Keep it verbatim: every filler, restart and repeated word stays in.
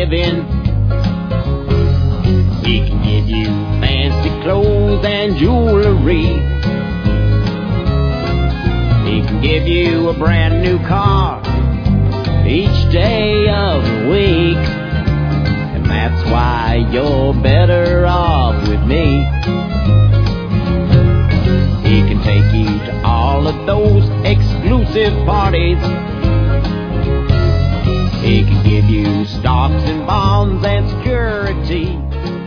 living. He can give you fancy clothes and jewelry. He can give you a brand new car each day of the week. And that's why you're better off with me. He can take you to all of those exclusive parties. He can give you stocks and bonds and security.